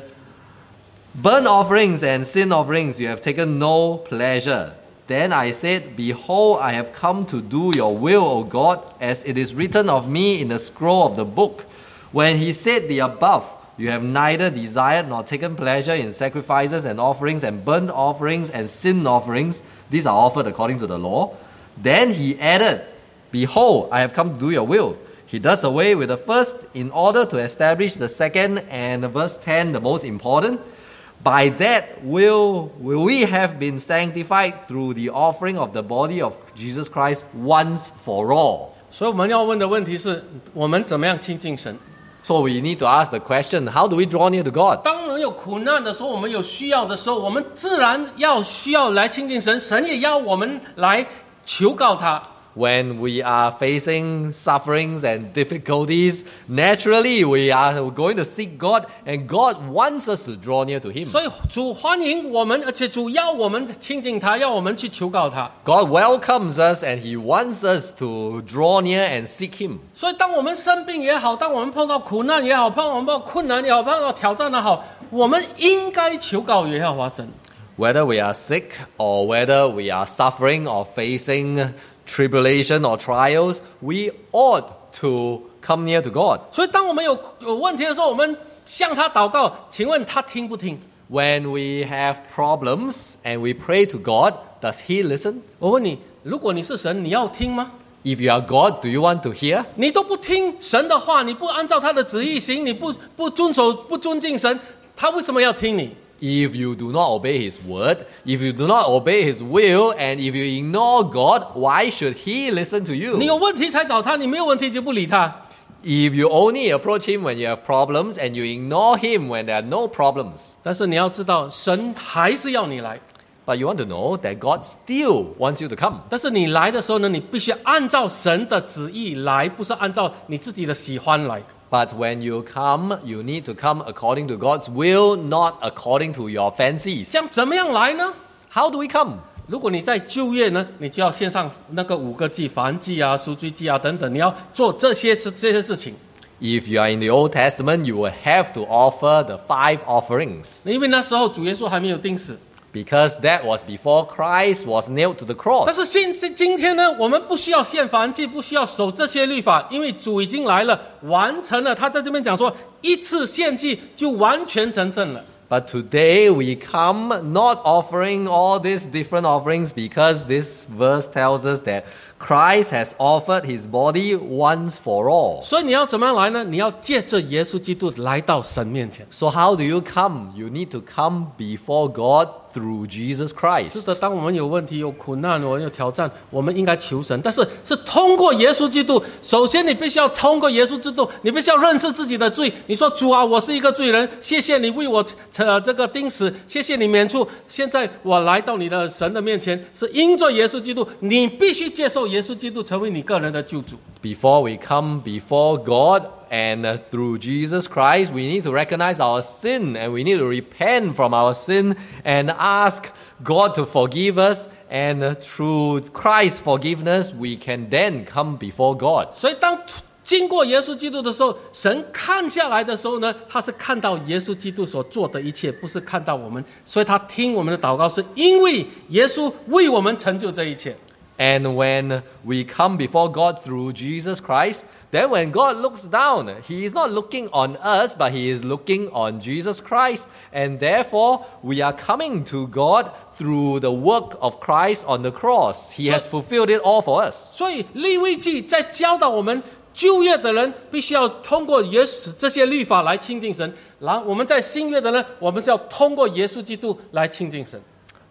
burnt offerings and sin offerings you have taken no pleasure. Then I said, Behold, I have come to do your will, O God, as it is written of me in the scroll of the book. When he said the above, you have neither desired nor taken pleasure in sacrifices and offerings and burnt offerings and sin offerings. These are offered according to the law. Then he added, Behold, I have come to do your will. He does away with the first in order to establish the second, and verse ten, the most important. By that will, will we have been sanctified through the offering of the body of Jesus Christ once for all. 所以我们要问的问题是，我们怎么样亲近神？ So we need to ask the question, how do we draw near to God? 当我们有苦难的时候，我们有需要的时候，我们自然要需要来亲近神，神也要我们来求告他。 When we are facing sufferings and difficulties, naturally we are going to seek God, and God wants us to draw near to Him. 所以主欢迎我们，而且主要我们亲近他，要我们去求告他。 God welcomes us and He wants us to draw near and seek Him. 所以当我们生病也好，当我们碰到苦难也好，碰到我们碰到困难也好，碰到挑战也好，我们应该求告耶和华神。 Whether we are sick or whether we are suffering or facing tribulation or trials, we ought to come near to God. 所以当我们有有问题的时候，我们向他祷告，请问他听不听？ When we have problems and we pray to God, does He listen? 我问你，如果你是神，你要听吗？ If you are God, do you want to hear? 你都不听神的话，你不按照他的旨意行，你不不遵守、不尊敬神，他为什么要听你？ If you do not obey His word, if you do not obey His will, and if you ignore God, why should He listen to you? 你有问题才找他，你没有问题就不理他。 If you only approach Him when you have problems and you ignore Him when there are no problems. 但是你要知道，神还是要你来。 But you want to know that God still wants you to come. 但是你来的时候呢，你必须按照神的旨意来，不是按照你自己的喜欢来。 But when you come, you need to come according to God's will, not according to your fancies. 想怎么样来呢？ How do we come? 如果你在就业呢，你就要献上那个五个祭、燔祭啊、赎罪祭啊等等，你要做这些这些事情。 If you are in the Old Testament, you will have to offer the five offerings. 因为那时候主耶稣还没有钉死。 Because that was before Christ was nailed to the cross. 但是现今天呢，我们不需要献燔祭，不需要守这些律法，因为主已经来了，完成了。他在这边讲说，一次献祭就完全成圣了。 But today we come not offering all these different offerings, because this verse tells us that Christ has offered His body once for all. 所以你要怎么样来呢？你要借着耶稣基督来到神面前。 So how do you come? You need to come before God through Jesus 是 Christ. 的，当我们有问题、有苦难、我们有挑战，我们应该求神，但是是通过耶稣基督。首先，你必须要通过耶稣基督，你必须要认识自己的罪。你说主啊，我是一个罪人，谢谢你为我呃这个钉死，谢谢你免除。现在我来到你的神的面前，是因着耶稣基督，你必须接受耶稣基督成为你个人的救主。 Before we come before God and uh, through Jesus Christ, we need to recognize our sin, and we need to repent from our sin and ask God to forgive us. And uh, through Christ's forgiveness, we can then come before God. 所以当经过耶稣基督的时候，神看下来的时候呢，他是看到耶稣基督所做的一切，不是看到我们。所以他听我们的祷告，是因为耶稣为我们成就这一切。 And when we come before God through Jesus Christ, then when God looks down, He is not looking on us, but He is looking on Jesus Christ. And therefore, we are coming to God through the work of Christ on the cross. He has fulfilled it all for us. 所以利未记在教导我们，旧约的人必须要通过耶稣这些律法来亲近神，然后我们在新约的人，我们是要通过耶稣基督来亲近神。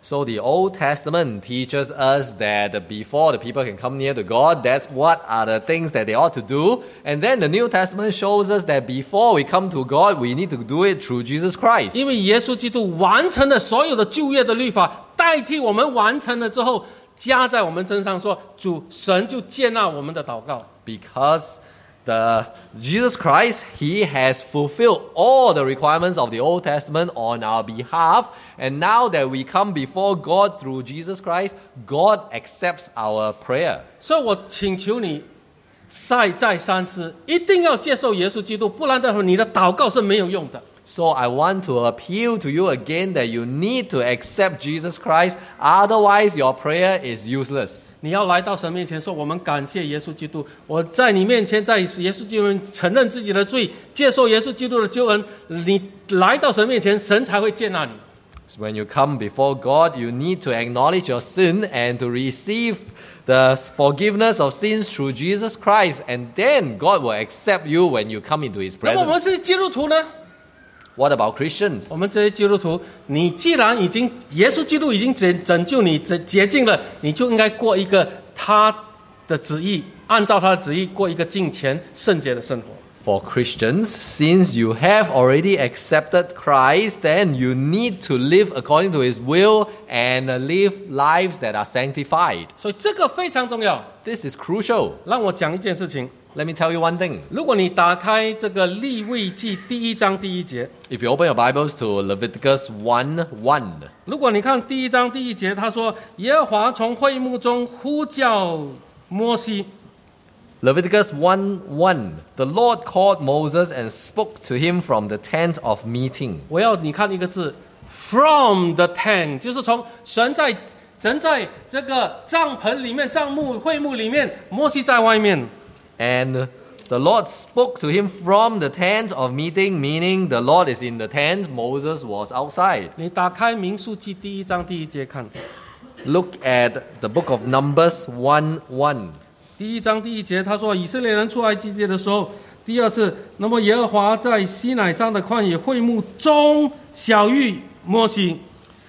So the Old Testament teaches us that before the people can come near to God, that's what are the things that they ought to do. And then the New Testament shows us that before we come to God, we need to do it through Jesus Christ. 因为耶稣基督完成了所有的旧约的律法，代替我们完成了之后，加在我们身上说，主神就接纳我们的祷告。 Because the Jesus Christ, He has fulfilled all the requirements of the Old Testament on our behalf. And now that we come before God through Jesus Christ, God accepts our prayer. 所以我请求你再再三思，一定要接受耶稣基督，不然的话，你的祷告是没有用的。 So I want to appeal to you again that you need to accept Jesus Christ. Otherwise, your prayer is useless. 你要来到神面前说：“我们感谢耶稣基督，我在你面前，在耶稣基督承认自己的罪，接受耶稣基督的救恩。你来到神面前，神才会接纳你。” So when you come before God, you need to acknowledge your sin and to receive the forgiveness of sins through Jesus Christ. And then God will accept you when you come into His 那么我们 presence. 是基督徒呢？ What about Christians? 我们这些基督徒，你既然已经耶稣基督已经拯拯救你、洁洁净了，你就应该过一个他的旨意，按照他的旨意过一个敬虔圣洁的生活。 For Christians, since you have already accepted Christ, then you need to live according to His will and live lives that are sanctified. 所以这个非常重要。 This is crucial. 让我讲一件事情。 Let me tell you one thing. 如果你打开这个利未记第一章第一节， If you open your Bibles to Leviticus one one, 如果你看第一章第一节，他说耶和华从会幕中呼叫摩西。 Leviticus one one, the Lord called Moses and spoke to him from the tent of meeting. 我要你看一个字 ，from the tent， 就是从神在神在这个帐篷里面、帐幕会幕里面，摩西在外面。 And the Lord spoke to him from the tent of meeting, meaning the Lord is in the tent, Moses was outside. 你打开民数记第一章第一节看， Look at the book of Numbers one one. 第一章第一节他说以色列人出埃及记的时候，第二次，那么耶和华在西乃山的旷野会幕中晓谕摩西。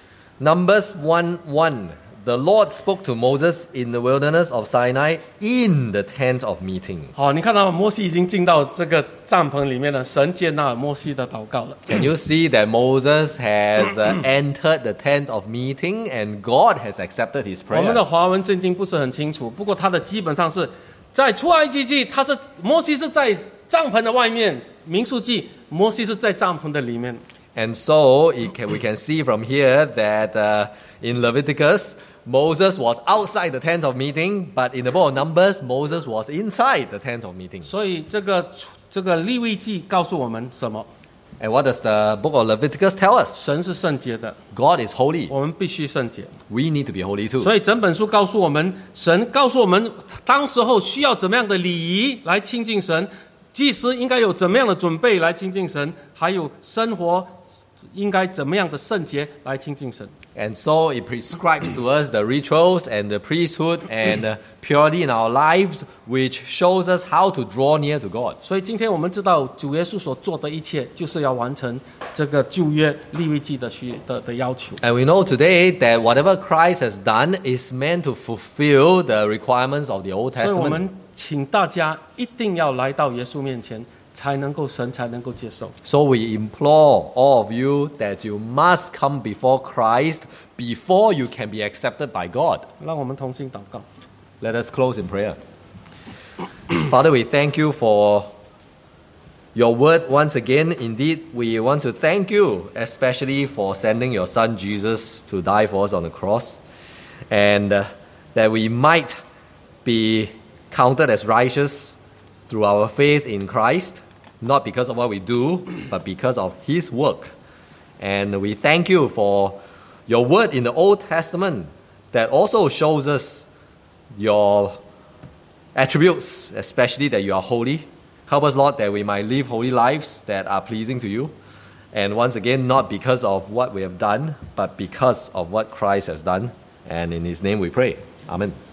Numbers one one. The Lord spoke to Moses in the wilderness of Sinai in the tent of meeting. 好，你看到摩西已经进到这个帐篷里面了，神接纳摩西的祷告了。 Can you see that Moses has uh, entered the tent of meeting and God has accepted his 我们的 prayer? 华文圣经不是很清楚，不过它的基本上是在出埃及记，他是摩西是在帐篷的外面，民数记摩西是在帐篷的里面。 And so it can, we can see from here that uh, in Leviticus, Moses was outside the tent of meeting, but in the book of Numbers, Moses was inside the tent of meeting. 所以这个这个利未记告诉我们什么？ And what does the book of Leviticus tell us? 神是圣洁的， God is holy. 我们必须圣洁。 We need to be holy too. 所以整本书告诉我们，神告诉我们，当时候需要怎么样的礼仪来亲近神，祭司应该有怎么样的准备来亲近神，还有生活应该怎么样的圣洁来亲近神。 And so it prescribes to us the rituals and the priesthood and uh, purity in our lives, which shows us how to draw near to God. 所以今天我们知道主耶稣所做的一切，就是要完成这个旧约利未记的需的的要求。 And we know today that whatever Christ has done is meant to fulfill the requirements of the Old 所以我 Testament. 们请大家一定要来到耶稣面前，才能够神才能够接受。 So we implore all of you that you must come before Christ before you can be accepted by God. 让我们同心祷告。 Let us close in prayer. Father, we thank you for your word once again. Indeed, we want to thank you, especially for sending your son Jesus to die for us on the cross, and uh, that we might be counted as righteous through our faith in Christ, not because of what we do, but because of his work. And we thank you for your word in the Old Testament that also shows us your attributes, especially that you are holy. Help us, Lord, that we might live holy lives that are pleasing to you. And once again, not because of what we have done, but because of what Christ has done. And in his name we pray. Amen.